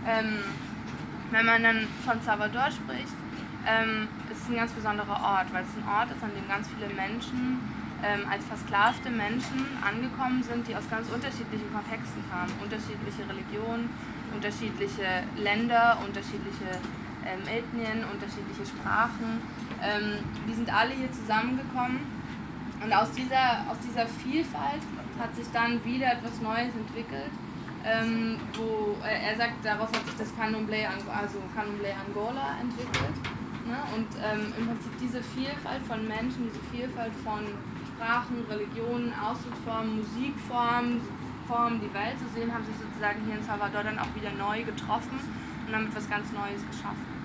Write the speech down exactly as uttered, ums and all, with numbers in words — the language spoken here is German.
ähm, wenn man dann von Salvador spricht, ähm, ist es ein ganz besonderer Ort, weil es ein Ort ist, an dem ganz viele Menschen ähm, als versklavte Menschen angekommen sind, die aus ganz unterschiedlichen Kontexten kamen. Unterschiedliche Religionen, unterschiedliche Länder, unterschiedliche ähm, Ethnien, unterschiedliche Sprachen. Ähm, die sind alle hier zusammengekommen und aus dieser, aus dieser Vielfalt hat sich dann wieder etwas Neues entwickelt. Ähm, wo äh, er sagt, daraus hat sich das Candomblé, also Candomblé Angola entwickelt. Ne? Und ähm, im Prinzip diese Vielfalt von Menschen, diese Vielfalt von Sprachen, Religionen, Ausdrucksformen, Musikformen, Formen, die Welt zu sehen, haben sich sozusagen hier in Salvador dann auch wieder neu getroffen und damit was ganz Neues geschaffen.